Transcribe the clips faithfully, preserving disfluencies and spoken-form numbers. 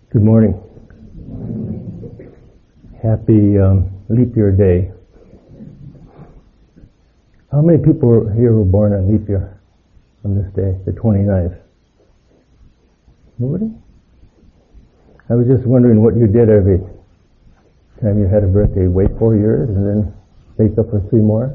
Good morning. Happy um, leap year day. How many people here were born on leap year on this day, the twenty-ninth? Nobody? I was just wondering what you did every time you had a birthday. Wait four years and then wake up for three more?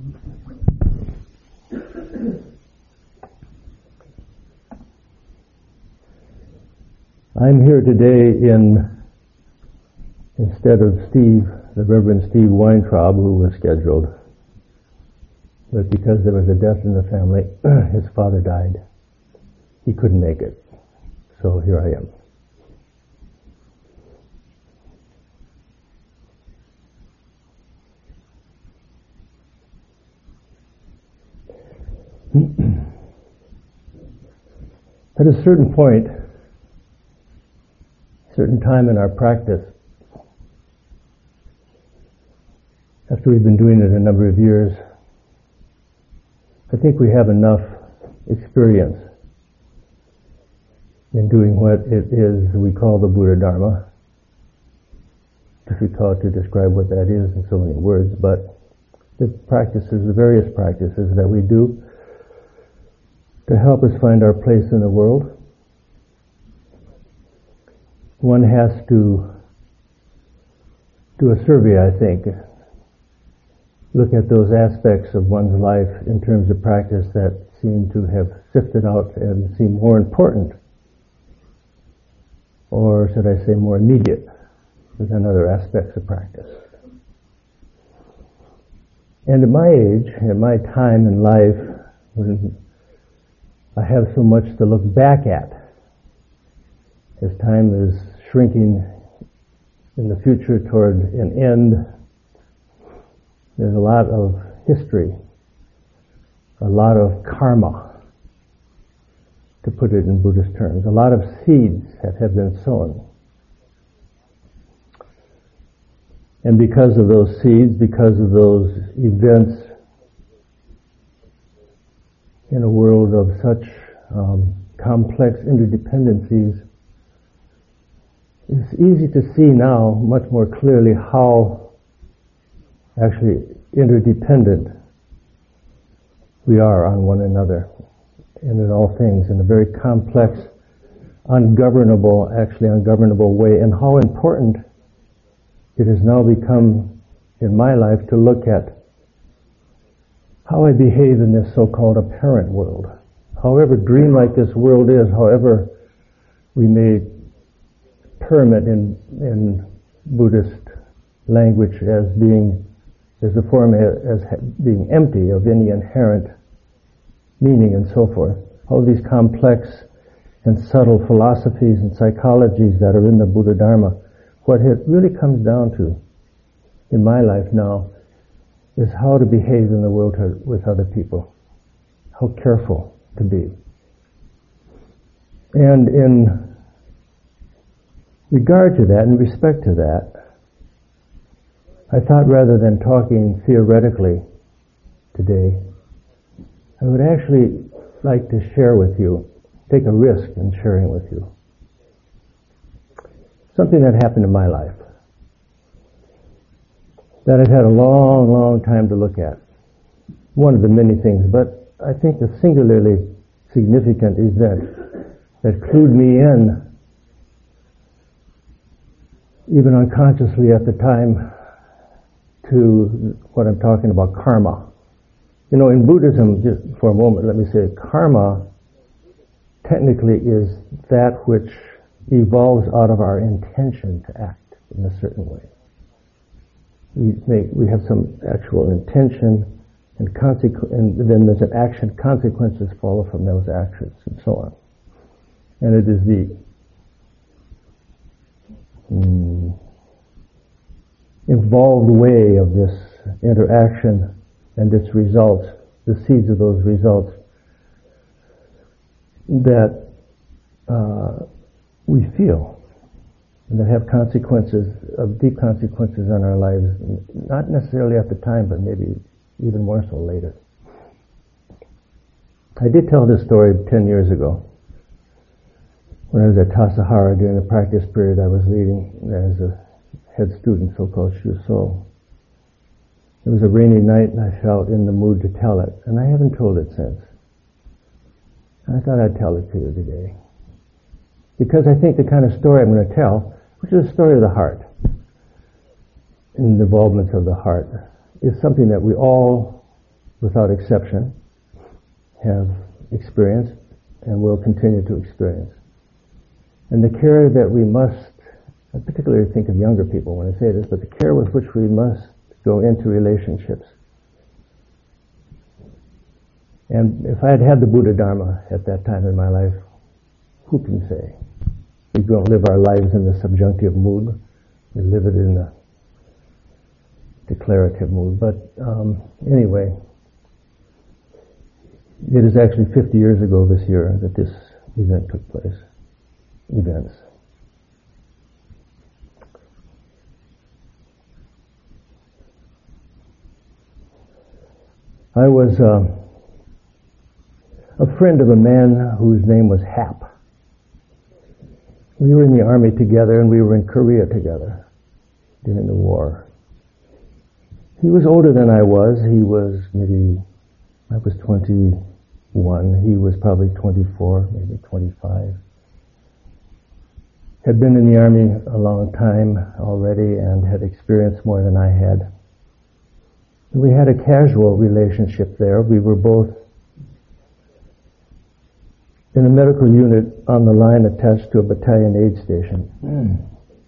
I'm here today in, instead of Steve, the Reverend Steve Weintraub, who was scheduled. But because there was a death in the family, his father died. He couldn't make it. So here I am. At a certain point, certain time in our practice, after we've been doing it a number of years, I think we have enough experience in doing what it is we call the Buddha Dharma. Difficult to describe what that is in so many words, but the practices, the various practices that we do to help us find our place in the world. One has to do a survey, I think, look at those aspects of one's life in terms of practice that seem to have sifted out and seem more important, or should I say more immediate than other aspects of practice. And at my age, at my time in life, when I have so much to look back at, as time is shrinking in the future toward an end, there's a lot of history, a lot of karma, to put it in Buddhist terms, a lot of seeds that have been sown. And because of those seeds, because of those events in a world of such um, complex interdependencies, it's easy to see now much more clearly how actually interdependent we are on one another and in all things in a very complex, ungovernable, actually ungovernable way, and how important it has now become in my life to look at how I behave in this so-called apparent world. However dreamlike this world is, however we may term it in, in Buddhist language as being, as a form as being empty of any inherent meaning and so forth. All these complex and subtle philosophies and psychologies that are in the Buddha Dharma, what it really comes down to in my life now is how to behave in the world with other people, how careful to be. And in regard to that, in respect to that, I thought rather than talking theoretically today, I would actually like to share with you, take a risk in sharing with you, something that happened in my life that I've had a long, long time to look at. One of the many things, but I think the singularly significant event that clued me in, even unconsciously at the time, to what I'm talking about, karma. You know, in Buddhism, just for a moment, let me say, karma technically is that which evolves out of our intention to act in a certain way. We make, we have some actual intention, and, consequ- and then there's an action, consequences follow from those actions, and so on. And it is the mm, involved way of this interaction and its results, the seeds of those results, that uh, we feel, and that have consequences, of deep consequences on our lives, not necessarily at the time, but maybe even more so later. I did tell this story ten years ago, when I was at Tassajara during the practice period I was leading as a head student, so-called Shuso. It was a rainy night and I felt in the mood to tell it, and I haven't told it since. I thought I'd tell it to you today. Because I think the kind of story I'm going to tell, which is a story of the heart, and the involvement of the heart, is something that we all, without exception, have experienced and will continue to experience. And the care that we must, I particularly think of younger people when I say this, but the care with which we must go into relationships. And if I had had the Buddha Dharma at that time in my life, who can say? We don't live our lives in the subjunctive mood. We live it in the declarative mood. But um, anyway, it is actually fifty years ago this year that this event took place. Events. I was uh, a friend of a man whose name was Hap. We were in the army together and we were in Korea together during the war. He was older than I was. He was maybe, I was twenty-one. He was probably twenty-four, maybe twenty-five. Had been in the army a long time already and had experienced more than I had. We had a casual relationship there. We were both in a medical unit on the line attached to a battalion aid station. Mm.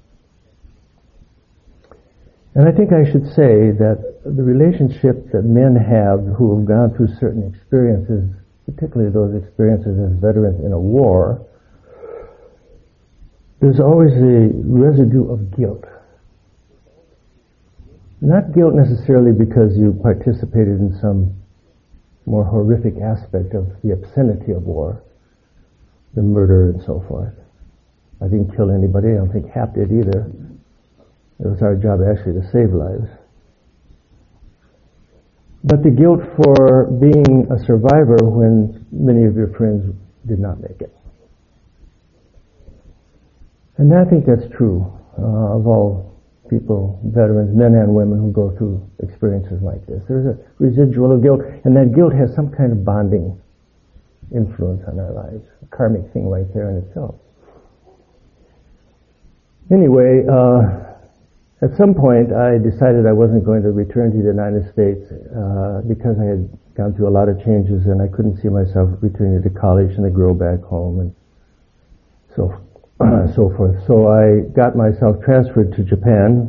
And I think I should say that the relationship that men have who have gone through certain experiences, particularly those experiences as veterans in a war, there's always a residue of guilt. Not guilt necessarily because you participated in some more horrific aspect of the obscenity of war, the murder and so forth. I didn't kill anybody. I don't think Hap did either. It was our job actually to save lives. But the guilt for being a survivor when many of your friends did not make it. And I think that's true uh, of all people, veterans, men and women who go through experiences like this. There's a residual of guilt, and that guilt has some kind of bonding influence on our lives, a karmic thing right there in itself. Anyway, uh, at some point I decided I wasn't going to return to the United States uh, because I had gone through a lot of changes and I couldn't see myself returning to college and to grow back home and so Uh, so forth. So I got myself transferred to Japan,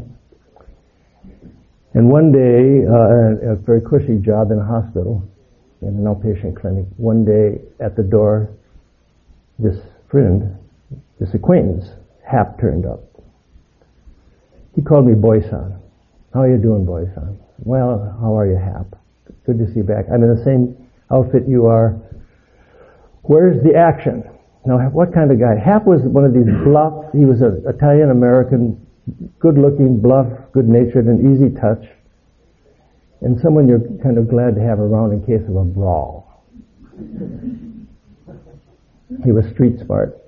and one day, uh, a very cushy job in a hospital, in an outpatient clinic. One day at the door, this friend, this acquaintance, Hap, turned up. He called me Boy-san. How are you doing, Boy-san? Well, how are you, Hap? Good to see you back. I'm in the same outfit you are. Where's the action? Now, what kind of guy? Hap was one of these bluff, he was an Italian-American, good-looking, bluff, good-natured, and easy touch, and someone you're kind of glad to have around in case of a brawl. He was street smart.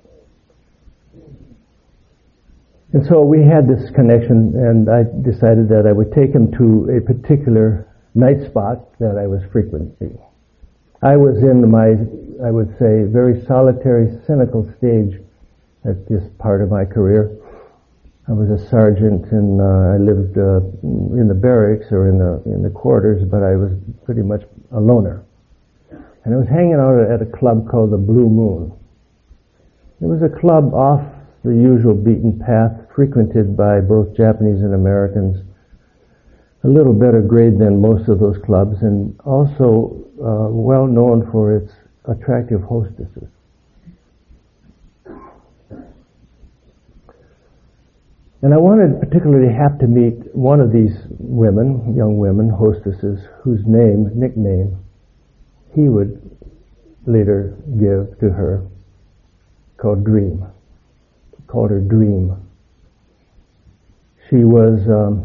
And so we had this connection, and I decided that I would take him to a particular night spot that I was frequenting. I was in my, I would say, very solitary, cynical stage at this part of my career. I was a sergeant, and uh, I lived uh, in the barracks or in the in the quarters, but I was pretty much a loner. And I was hanging out at a club called the Blue Moon. It was a club off the usual beaten path, frequented by both Japanese and Americans. A little better grade than most of those clubs, and also uh, well known for its attractive hostesses. And I wanted particularly have to meet one of these women, young women, hostesses, whose name, nickname, he would later give to her, called Dream. He called her Dream. She was um,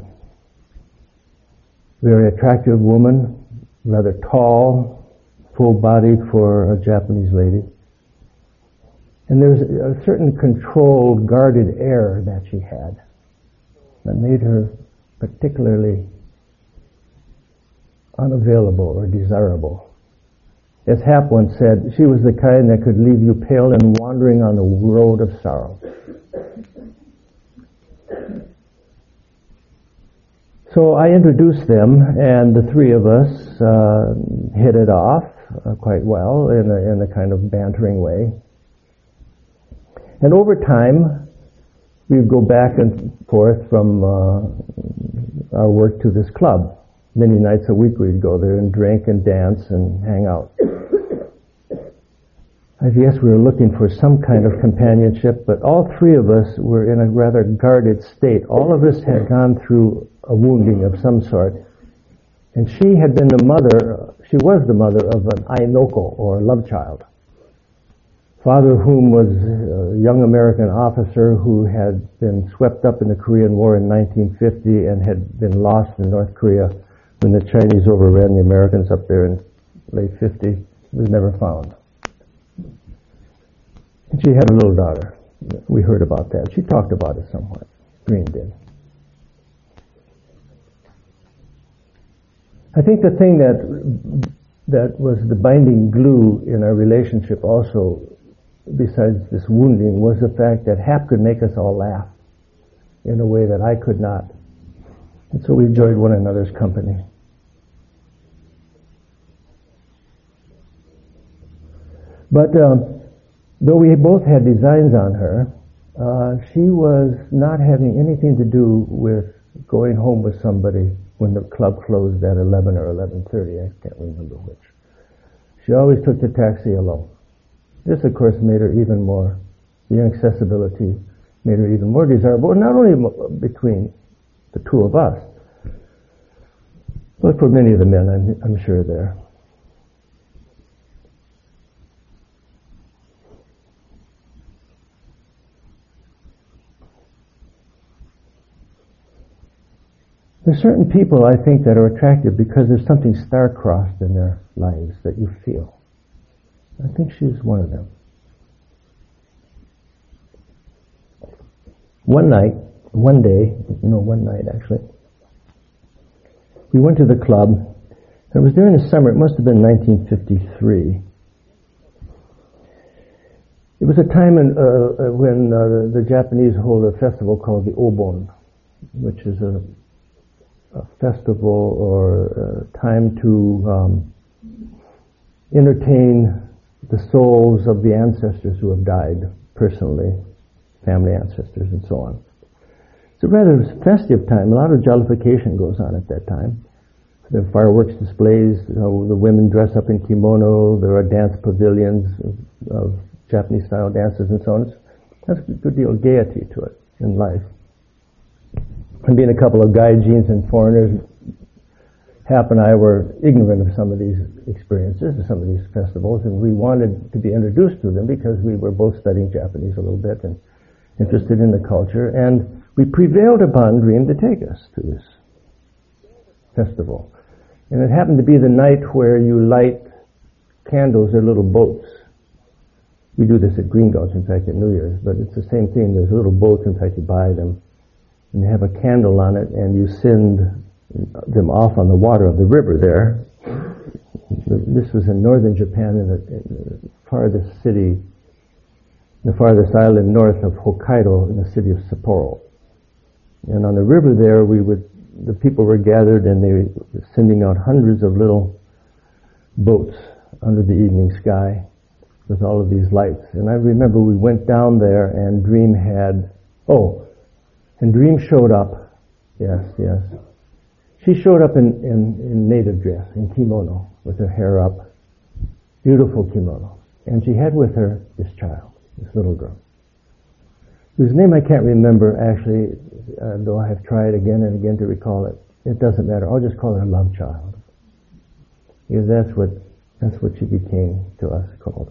very attractive woman, rather tall, full-bodied for a Japanese lady. And there's a certain controlled, guarded air that she had that made her particularly unavailable or desirable. As Hap once said, she was the kind that could leave you pale and wandering on the road of sorrow. So I introduced them, and the three of us uh, hit it off uh, quite well in a, in a kind of bantering way. And over time, we'd go back and forth from uh, our work to this club. Many nights a week we'd go there and drink and dance and hang out. I guess we were looking for some kind of companionship, but all three of us were in a rather guarded state. All of us had gone through a wounding of some sort, and she had been the mother, she was the mother of an Ainoko, or love child, father of whom was a young American officer who had been swept up in the Korean War in nineteen fifty and had been lost in North Korea when the Chinese overran the Americans up there in late fifty. Was never found. And she had a little daughter. We heard about that. She talked about it somewhat. Green did. I think the thing that that was the binding glue in our relationship also, besides this wounding, was the fact that Hap could make us all laugh in a way that I could not. And so we enjoyed one another's company. But um, though we both had designs on her, uh, she was not having anything to do with going home with somebody when the club closed at eleven or eleven thirty. I can't remember which. She always took the taxi alone. This, of course, made her even more, the inaccessibility made her even more desirable, not only between the two of us, but for many of the men, I'm, I'm sure there. There's certain people, I think, that are attractive because there's something star-crossed in their lives that you feel. I think she's one of them. One night, one day, no, one night actually, we went to the club. It was during the summer. It must have been nineteen fifty-three. It was a time in, uh, when uh, the, the Japanese hold a festival called the Obon, which is a a festival or a time to um, entertain the souls of the ancestors who have died personally, family ancestors and so on. It's a rather festive time. A lot of jollification goes on at that time. There are fireworks displays, you know, the women dress up in kimono, there are dance pavilions of, of Japanese-style dances and so on. It's, there's a good deal of gaiety to it in life. And being a couple of gaijins and foreigners, Hap and I were ignorant of some of these experiences, of some of these festivals, and we wanted to be introduced to them because we were both studying Japanese a little bit and interested in the culture, and we prevailed upon Dream to take us to this festival. And it happened to be the night where you light candles in little boats. We do this at Green Gulch, in fact, at New Year's, but it's the same thing. There's little boats, in fact, you buy them, and they have a candle on it, and you send them off on the water of the river there. This was in northern Japan, in the, in the farthest city, the farthest island north of Hokkaido, in the city of Sapporo. And on the river there, we would, the people were gathered, and they were sending out hundreds of little boats under the evening sky with all of these lights. And I remember we went down there, and Dream had, oh, and Dream showed up. Yes, yes. She showed up in, in, in native dress, in kimono, with her hair up. Beautiful kimono. And she had with her this child, this little girl, whose name I can't remember, actually, uh, though I have tried again and again to recall it. It doesn't matter. I'll just call her Love Child. Because that's what, that's what she became to us called.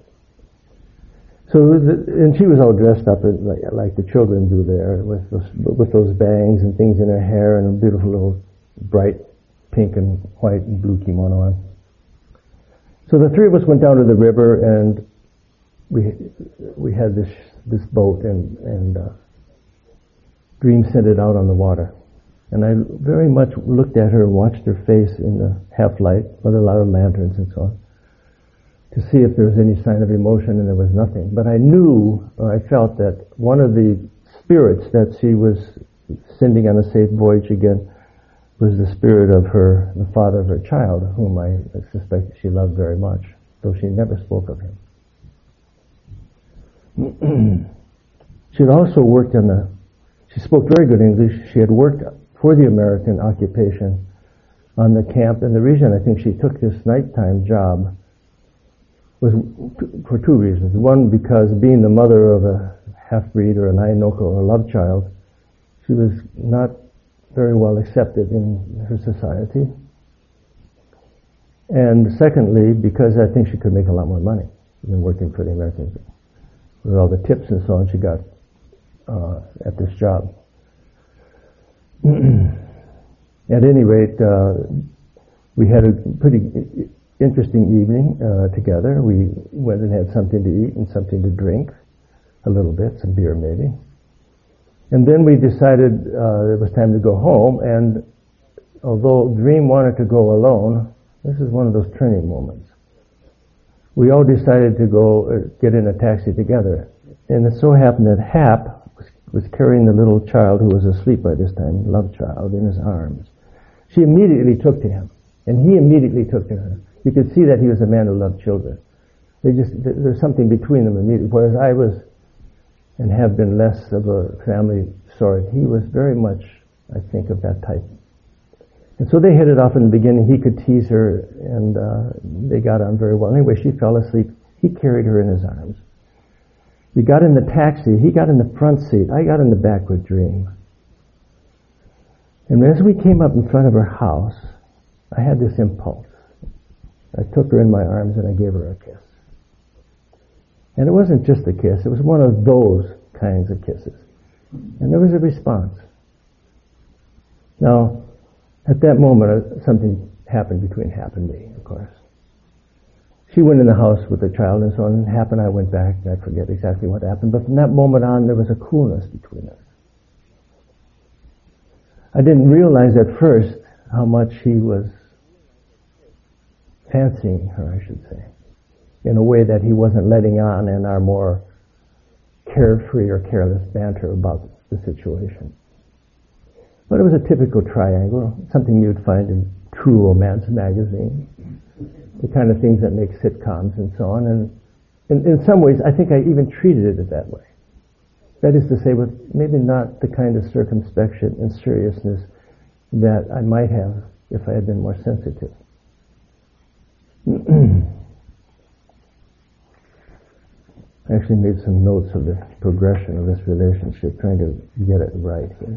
So, the, and she was all dressed up as, like, like the children do there, with those, with those bangs and things in her hair and a beautiful little bright pink and white and blue kimono on. So the three of us went down to the river, and we we had this this boat, and and uh, Dream sent it out on the water, and I very much looked at her and watched her face in the half light with a lot of lanterns and so on, to see if there was any sign of emotion, and there was nothing. But I knew, or I felt, that one of the spirits that she was sending on a safe voyage again was the spirit of her, the father of her child, whom I suspect she loved very much, though she never spoke of him. She had also worked in the, she spoke very good English. She had worked for the American occupation on the camp, and the reason I think she took this nighttime job was for two reasons. One, because being the mother of a half-breed or an Ainoko or a love child, she was not very well accepted in her society. And secondly, because I think she could make a lot more money than working for the Americans. With all the tips and so on she got uh, at this job. At any rate, uh, we had a pretty interesting evening uh, together. We went and had something to eat and something to drink, a little bit, some beer maybe. And then we decided uh, it was time to go home, and although Dream wanted to go alone, this is one of those turning moments. We all decided to go uh, get in a taxi together. And it so happened that Hap was, was carrying the little child who was asleep by this time, love child, in his arms. She immediately took to him, and he immediately took to her. You could see that he was a man who loved children. They just, there's something between them immediately. Whereas I was, and have been, less of a family sort, he was very much, I think, of that type. And so they hit it off in the beginning. He could tease her, and uh, they got on very well. Anyway, she fell asleep. He carried her in his arms. We got in the taxi. He got in the front seat. I got in the back with Dream. And as we came up in front of her house, I had this impulse. I took her in my arms and I gave her a kiss. And it wasn't just a kiss. It was one of those kinds of kisses. And there was a response. Now, at that moment, uh, something happened between Hap and me, of course. She went in the house with the child and so on, and Hap and I went back, and I forget exactly what happened, but from that moment on, there was a coolness between us. I didn't realize at first how much he was fancying her, I should say, in a way that he wasn't letting on in our more carefree or careless banter about the situation. But it was a typical triangle, something you'd find in True Romance magazine, the kind of things that make sitcoms and so on. And in, in some ways, I think I even treated it that way. That is to say, with maybe not the kind of circumspection and seriousness that I might have if I had been more sensitive. I actually made some notes of the progression of this relationship, trying to get it right here.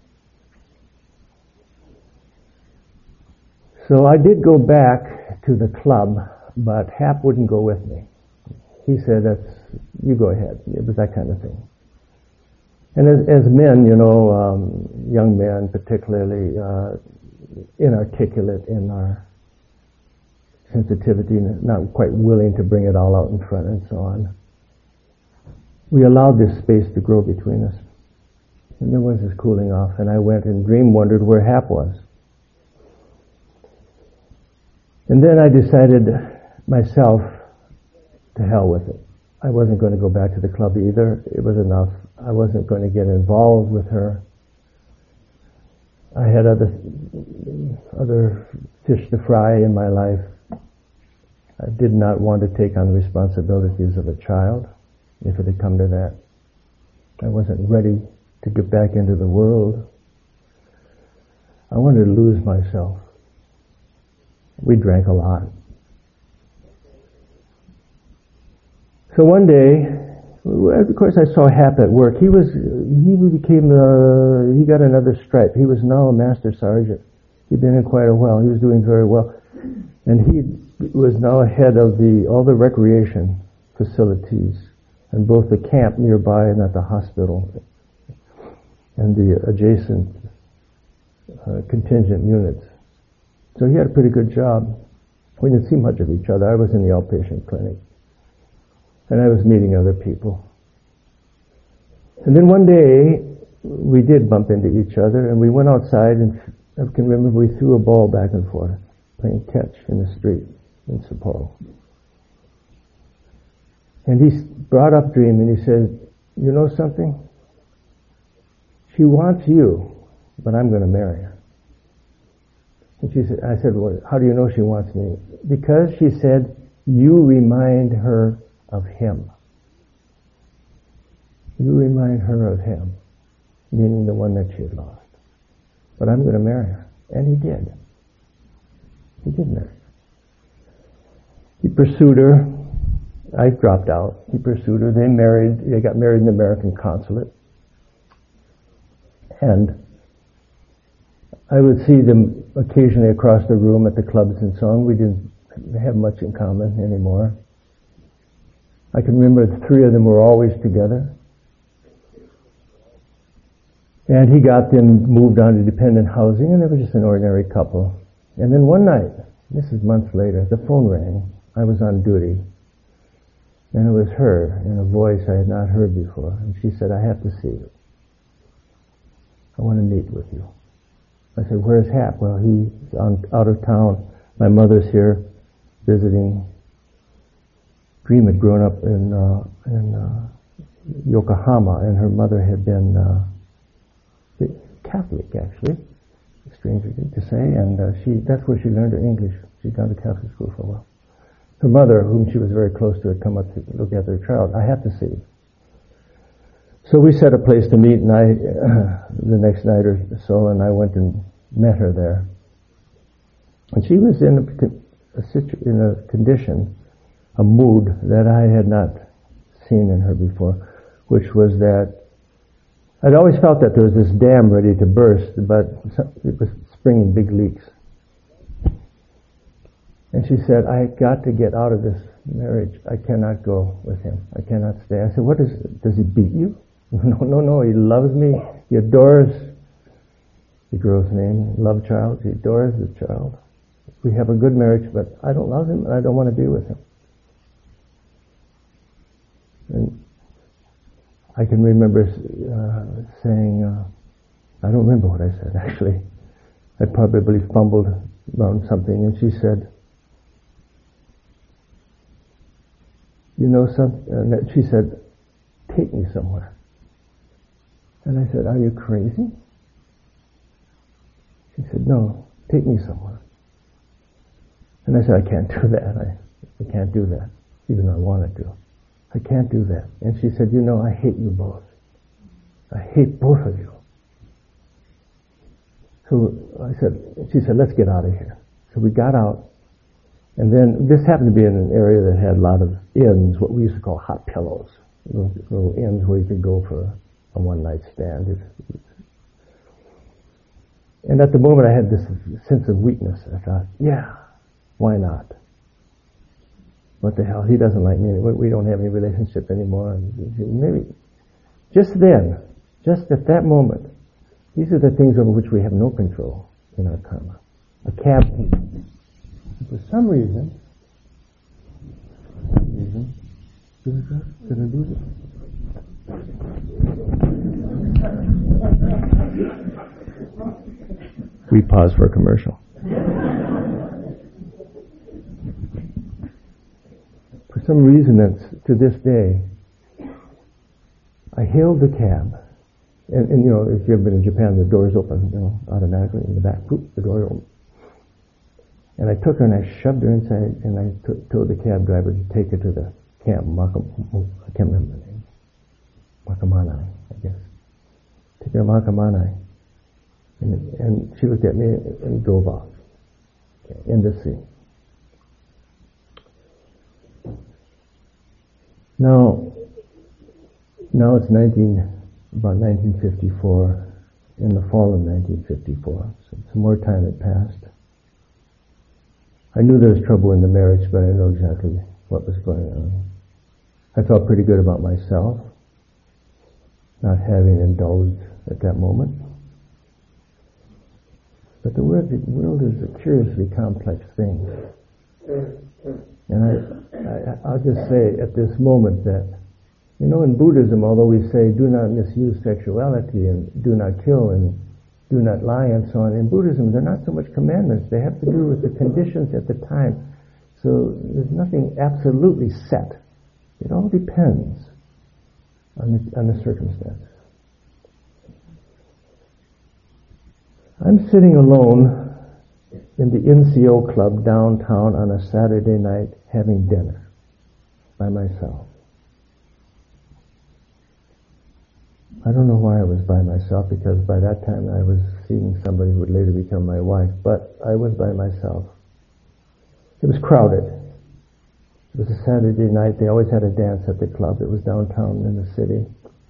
So I did go back to the club, but Hap wouldn't go with me. He said, "That's, you go ahead." It was that kind of thing. And as, as men, you know, um, young men particularly, uh, inarticulate in our sensitivity, not quite willing to bring it all out in front and so on, we allowed this space to grow between us. And there was this cooling off, and I went and Dream wondered where Hap was. And then I decided myself, to hell with it. I wasn't going to go back to the club either. It was enough. I wasn't going to get involved with her. I had other other fish to fry in my life. I did not want to take on the responsibilities of a child, if it had come to that. I wasn't ready to get back into the world. I wanted to lose myself. We drank a lot. So one day, of course, I saw Hap at work. He was, he became, uh, he got another stripe. He was now a master sergeant. He'd been in quite a while. He was doing very well, and he was now head of the all the recreation facilities, and both the camp nearby and at the hospital, and the adjacent uh, contingent units. So he had a pretty good job. We didn't see much of each other. I was in the outpatient clinic. and I was meeting other people. And then one day, we did bump into each other, and we went outside, and I can remember we threw a ball back and forth, playing catch in the street in Sapporo. And he brought up Dream, and he said, you know something? She wants you, but I'm going to marry her. And she said, I said, well, how do you know she wants me? Because she said, you remind her of him. You remind her of him, meaning the one that she had lost. But I'm going to marry her. And he did. He did marry her. He pursued her. I dropped out. He pursued her. They married. They got married in the American consulate. And I would see them occasionally across the room at the clubs and so on. We didn't have much in common anymore. I can remember the three of them were always together. And he got them moved on to dependent housing, and they were just an ordinary couple. And then one night, this is months later, the phone rang. I was on duty. And it was her, in a voice I had not heard before. And she said, I have to see you. I want to meet with you. I said, where's Hap? Well, he's on, out of town. My mother's here visiting. Dream had grown up in, uh, in uh, Yokohama, and her mother had been uh, Catholic, actually. A stranger thing to say. And uh, she that's where she learned her English. She'd gone to Catholic school for a while. Her mother, whom she was very close to, had come up to look at their child. I have to see you. So we set a place to meet, and I, uh, the next night or so, and I went and met her there. And she was in a, a, situ- in a condition, a mood that I had not seen in her before, which was that I'd always felt that there was this dam ready to burst, but it was springing big leaks. And she said, I got to get out of this marriage. I cannot go with him. I cannot stay. I said, what is it? Does he beat you? No, no, no. He loves me. He adores the girl's name, love child. He adores the child. We have a good marriage, but I don't love him and I don't want to be with him. And I can remember uh, saying, uh, I don't remember what I said actually. I probably fumbled around something, and she said, you know something? And she said, take me somewhere. And I said, are you crazy? She said, no, take me somewhere. And I said, I can't do that. I, I can't do that, even though I wanted to. I can't do that. And she said, you know, I hate you both. I hate both of you. So I said, she said, let's get out of here. So we got out. And then this happened to be in an area that had a lot of inns, what we used to call hot pillows. Little, little inns where you could go for a one-night stand. And at the moment I had this sense of weakness. I thought, yeah, why not? What the hell? He doesn't like me. We don't have any relationship anymore. Maybe just then, just at that moment, these are the things over which we have no control in our karma. A cab came. For some reason, some reason, did I lose it? We pause for a commercial. For some reason, that's to this day, I hailed the cab, and, and you know, if you've ever been in Japan, the doors open, you know, automatically in the back. Poop, the door open. And I took her and I shoved her inside, and I t- told the cab driver to take her to the camp. Makam- I can't remember the name. Makamanai, I guess. Take her to Makamanai. And, and she looked at me and drove off. Okay, in the sea. Now, now it's nineteen, about nineteen fifty-four, in the fall of nineteen fifty-four. So some more time had passed. I knew there was trouble in the marriage, but I didn't know exactly what was going on. I felt pretty good about myself, not having indulged at that moment. But the world, the world is a curiously complex thing. And I, I, I'll just say at this moment that, you know, in Buddhism, although we say do not misuse sexuality and do not kill and do not lie and so on, in Buddhism they're not so much commandments. They have to do with the conditions at the time. So there's nothing absolutely set. It all depends on the, on the circumstances. I'm sitting alone in the N C O club downtown on a Saturday night having dinner by myself. I don't know why I was by myself, because by that time I was seeing somebody who would later become my wife, but I was by myself. It was crowded. It was a Saturday night. They always had a dance at the club. It was downtown in the city.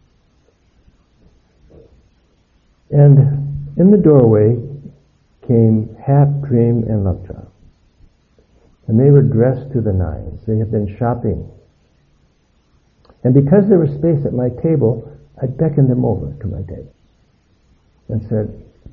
And in the doorway came Hap, Dream, and Lovechild. And they were dressed to the nines. They had been shopping. And because there was space at my table, I beckoned them over to my table and said,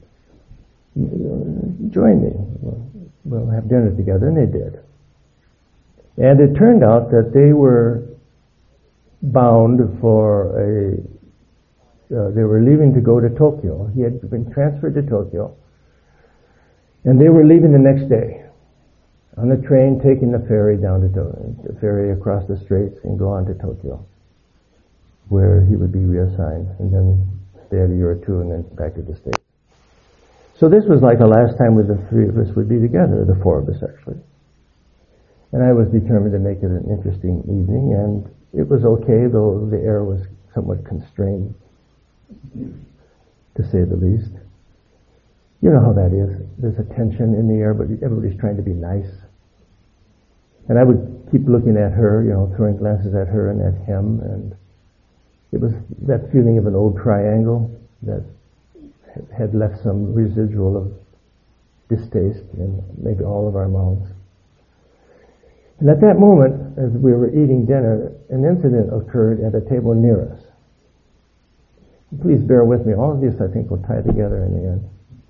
join me. We'll, we'll have dinner together. And they did. And it turned out that they were bound for a, uh, they were leaving to go to Tokyo. He had been transferred to Tokyo. And they were leaving the next day on the train, taking the ferry down to Tokyo, the ferry across the straits and go on to Tokyo, where he would be reassigned and then stay a year or two and then back to the States. So this was like the last time with the three of us would be together, the four of us actually. And I was determined to make it an interesting evening, and it was okay, though the air was somewhat constrained, to say the least. You know how that is. There's a tension in the air, but everybody's trying to be nice. And I would keep looking at her, you know, throwing glances at her and at him, and it was that feeling of an old triangle that had left some residual of distaste in maybe all of our mouths. And at that moment, as we were eating dinner, an incident occurred at a table near us. Please bear with me. All of this, I think, will tie together in the end.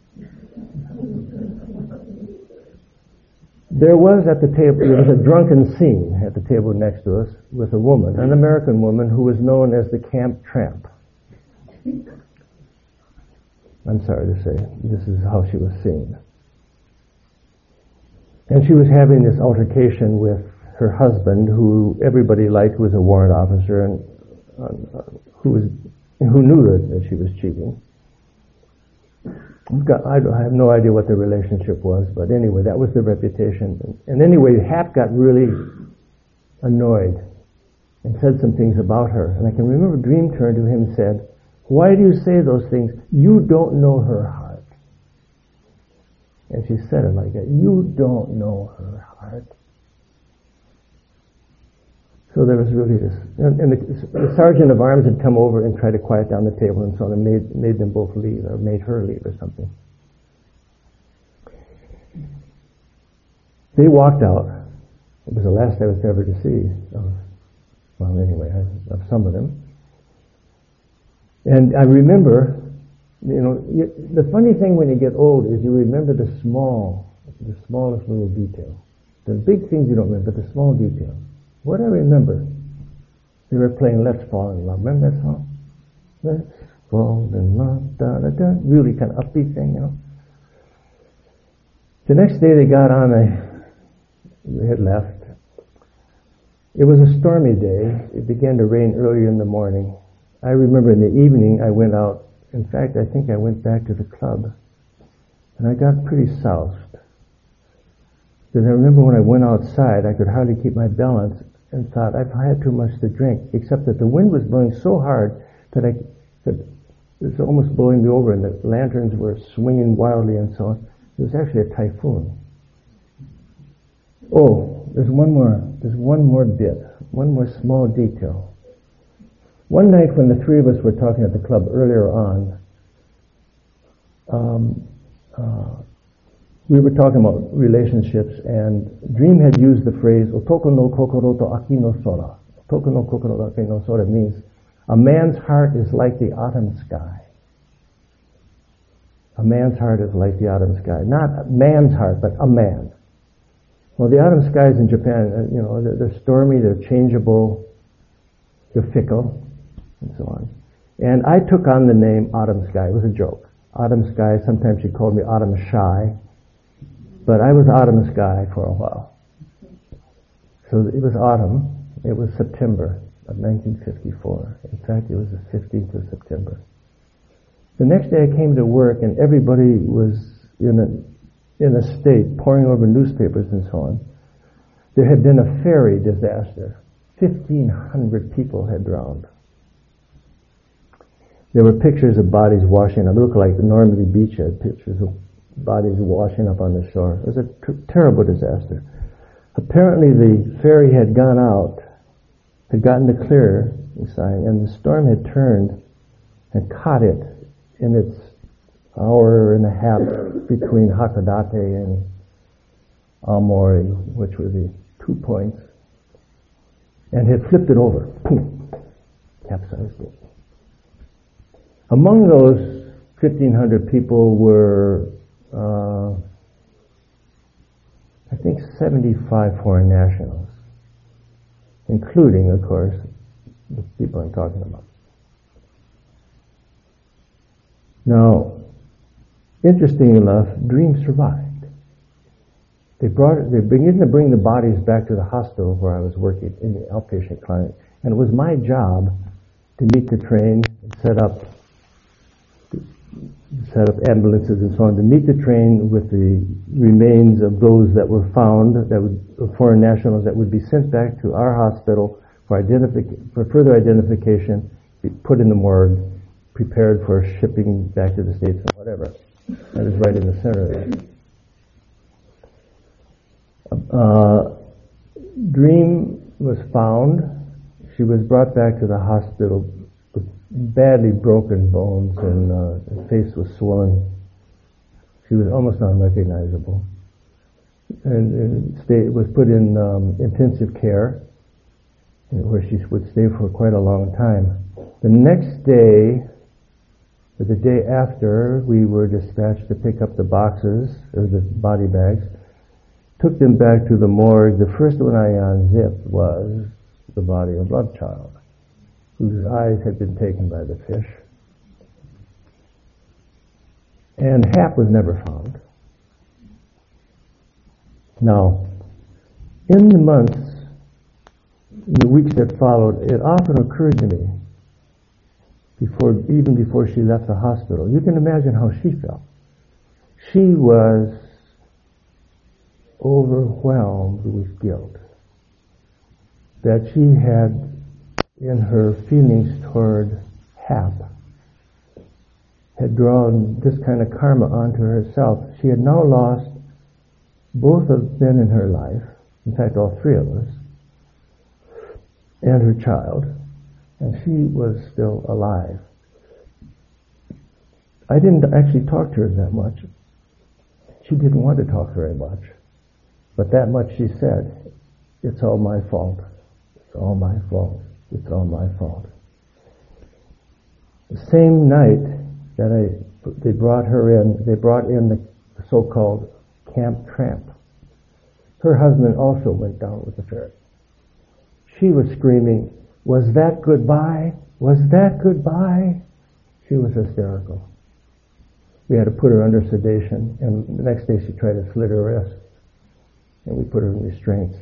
There was at the table, there was a drunken scene at the table next to us with a woman, an American woman who was known as the Camp Tramp. I'm sorry to say, this is how she was seen. And she was having this altercation with her husband, who everybody liked was a warrant officer, and uh, who was who knew that, that she was cheating. I've got, I have no idea what the relationship was, but anyway, that was the reputation. And anyway, Hap got really annoyed and said some things about her. And I can remember Dream turned to him and said, "Why do you say those things? You don't know her heart." And she said it like that. You don't know her heart. So there was really this, and, and the, the sergeant of arms had come over and tried to quiet down the table and so on, and made made them both leave, or made her leave, or something. They walked out. It was the last I was ever to see of, well, anyway, of some of them. And I remember, you know, you, the funny thing when you get old is you remember the small, the smallest little detail. The big things you don't remember, but the small detail. What I remember, they were playing Let's Fall in Love. Remember that song? Let's fall in love, da da da. Really kind of upbeat thing, you know. The next day they got on, a, they had left. It was a stormy day. It began to rain earlier in the morning. I remember in the evening I went out. In fact, I think I went back to the club. And I got pretty soused. Because I remember when I went outside, I could hardly keep my balance and thought, I've had too much to drink, except that the wind was blowing so hard that I that it was almost blowing me over, and the lanterns were swinging wildly and so on. It was actually a typhoon. Oh, there's one more, there's one more bit, one more small detail. One night when the three of us were talking at the club earlier on, um, uh, we were talking about relationships, and Dream had used the phrase "otoko no kokoro to aki no sora." Otoko no kokoro to aki no sora means a man's heart is like the autumn sky. A man's heart is like the autumn sky. Not a man's heart, but a man. Well, the autumn skies in Japan, uh, you know, they're, they're stormy, they're changeable, they're fickle, and so on. And I took on the name Autumn Sky. It was a joke. Autumn Sky, sometimes she called me Autumn Shy, but I was Autumn Sky for a while. So it was autumn, it was September of nineteen fifty-four. In fact, it was the fifteenth of September. The next day I came to work and everybody was in a, in a state, poring over newspapers and so on. There had been a ferry disaster. fifteen hundred people had drowned. There were pictures of bodies washing up. It looked like Normandy Beach had pictures of bodies washing up on the shore. It was a ter- terrible disaster. Apparently the ferry had gone out, had gotten the clear sign, and the storm had turned and caught it in its hour and a half between Hakodate and Aomori, which were the two points, and had flipped it over. Boom! Capsized it. Among those fifteen hundred people were, uh, I think, seventy-five foreign nationals, including, of course, the people I'm talking about. Now, interesting enough, Dream survived. They brought it, they began to bring the bodies back to the hospital where I was working in the outpatient clinic, and it was my job to meet the train and set up set up ambulances and so on to meet the train with the remains of those that were found, that would, of foreign nationals that would be sent back to our hospital for identific- for further identification, be put in the morgue, prepared for shipping back to the States and whatever. I was right in the center of that. Uh, Dream was found. She was brought back to the hospital with badly broken bones, and uh, her face was swollen. She was almost unrecognizable, and, and stay, was put in um, intensive care, where she would stay for quite a long time. The next day, or the day after, we were dispatched to pick up the boxes, or the body bags, took them back to the morgue. The first one I unzipped was the body of Love Child, whose eyes had been taken by the fish. And Hap was never found. Now, in the months, the weeks that followed, it often occurred to me, before, even before she left the hospital, you can imagine how she felt. She was overwhelmed with guilt that she had, in her feelings toward Hap, had drawn this kind of karma onto herself. She had now lost both of them in her life, in fact all three of us, and her child, and she was still alive. I didn't actually talk to her that much. She didn't want to talk very much. But that much she said, it's all my fault. It's all my fault. It's all my fault. The same night that I, they brought her in, they brought in the so-called Camp Tramp. Her husband also went down with the ferry. She was screaming, "Was that goodbye? Was that goodbye?" She was hysterical. We had to put her under sedation, and the next day she tried to slit her wrist, and we put her in restraints.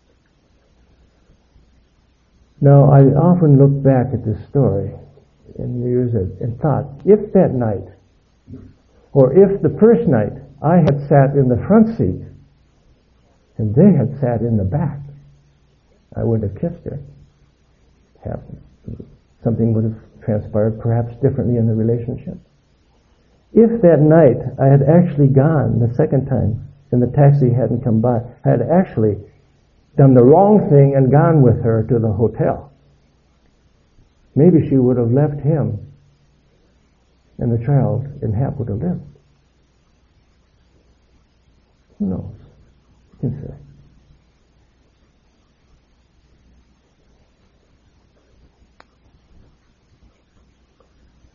Now, I often look back at this story in years and thought, if that night, or if the first night, I had sat in the front seat, and they had sat in the back, I wouldn't have kissed her. Something would have transpired perhaps differently in the relationship. If that night I had actually gone the second time, and the taxi hadn't come by, I had actually done the wrong thing and gone with her to the hotel, maybe she would have left him, and the child and Hap would have lived. Who knows? You can say.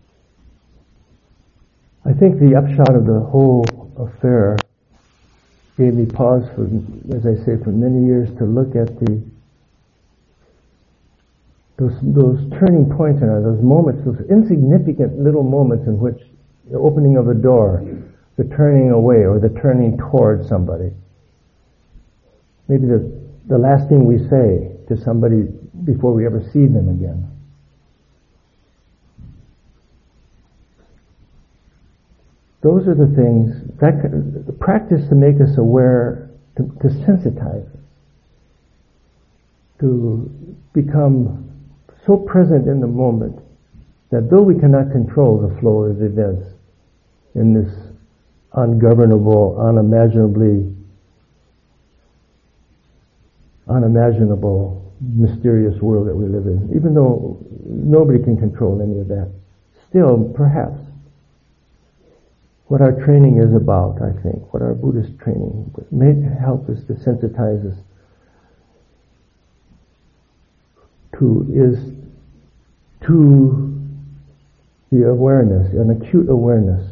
I think the upshot of the whole affair gave me pause for, as I say, for many years to look at the those those turning points in our, those moments, those insignificant little moments in which the opening of a door, the turning away, or the turning towards somebody. Maybe the the last thing we say to somebody before we ever see them again. Those are the things, that the practice to make us aware, to, to sensitize us, to become so present in the moment that though we cannot control the flow of events in this ungovernable, unimaginably, unimaginable, mysterious world that we live in, even though nobody can control any of that, still, perhaps, what our training is about, I think, what our Buddhist training may help us to sensitize us to is to the awareness, an acute awareness,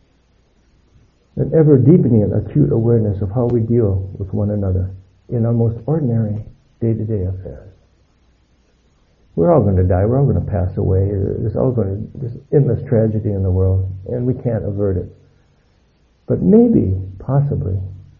an ever deepening acute awareness of how we deal with one another in our most ordinary day-to-day affairs. We're all going to die. We're all going to pass away. There's all going to there's endless tragedy in the world, and we can't avert it. But maybe, possibly,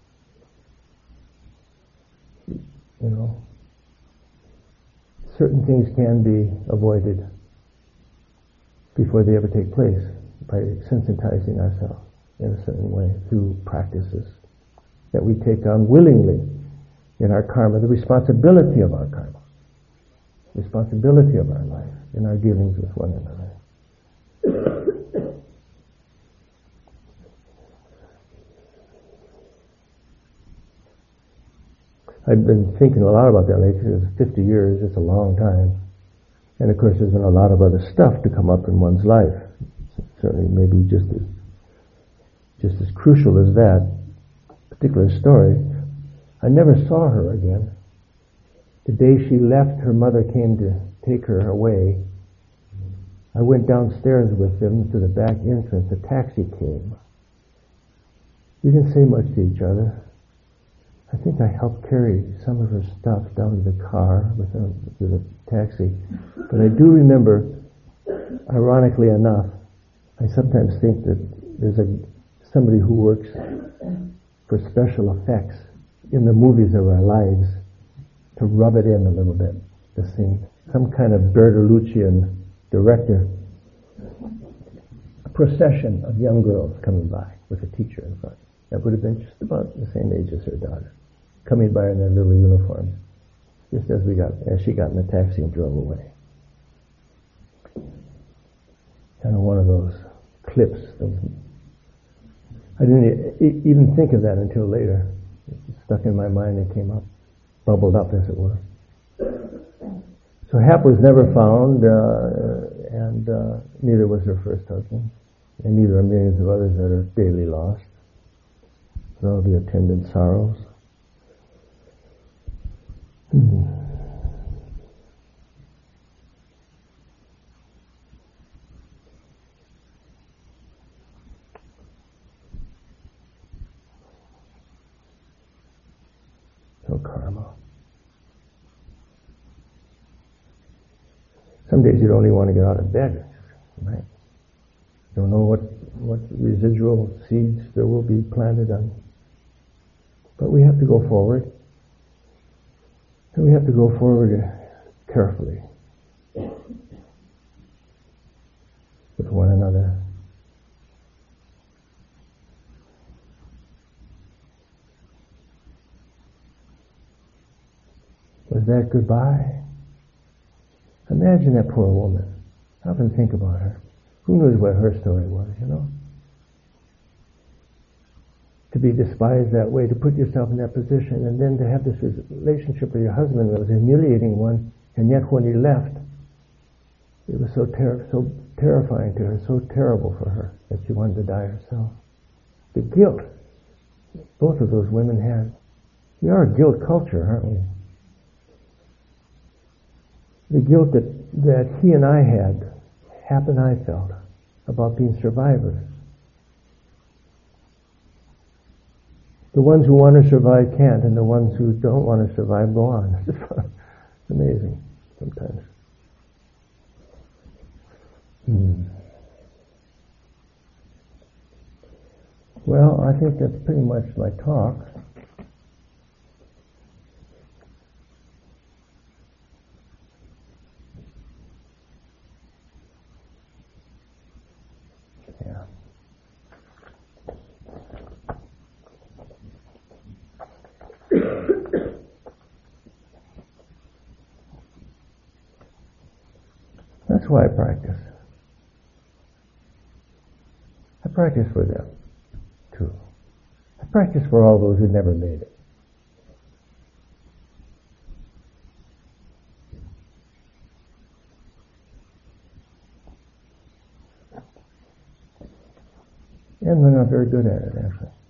you know, certain things can be avoided before they ever take place by sensitizing ourselves in a certain way through practices that we take on willingly in our karma, the responsibility of our karma, responsibility of our life in our dealings with one another. I've been thinking a lot about that lately because fifty years, it's a long time. And of course there's been a lot of other stuff to come up in one's life. Certainly maybe just as, just as crucial as that particular story. I never saw her again. The day she left, her mother came to take her away. I went downstairs with them to the back entrance. A taxi came. We didn't say much to each other. I think I helped carry some of her stuff down to the car with her, to the taxi. But I do remember, ironically enough, I sometimes think that there's a somebody who works for special effects in the movies of our lives to rub it in a little bit, the scene. Some kind of Bertoluccian director. A procession of young girls coming by with a teacher in front. That would have been just about the same age as her daughter, coming by in their little uniforms, just as we got, as she got in the taxi and drove away. Kind of one of those clips. Those, I didn't e- even think of that until later. It stuck in my mind and came up, bubbled up, as it were. So Hap was never found, uh, and uh, neither was her first husband, and neither are millions of others that are daily lost. with all the attendant sorrows. Hmm. So karma. Some days you don't even want to get out of bed, right? You don't know what, what residual seeds there will be planted on. But we have to go forward. And we have to go forward carefully with one another. Was that goodbye? Imagine that poor woman. Stop and think about her. Who knows what her story was, you know? To be despised that way, to put yourself in that position, and then to have this relationship with your husband that was a humiliating one, and yet when he left, it was so ter- so terrifying to her, so terrible for her, that she wanted to die herself. The guilt both of those women had. We are a guilt culture, aren't we? The guilt that, that he and I had, Hap and I felt, about being survivors. The ones who want to survive can't, and the ones who don't want to survive go on. It's amazing sometimes. Hmm. Well, I think that's pretty much my talk. Yeah. That's why I practice. I practice for them, too. I practice for all those who never made it. And they're not very good at it, actually.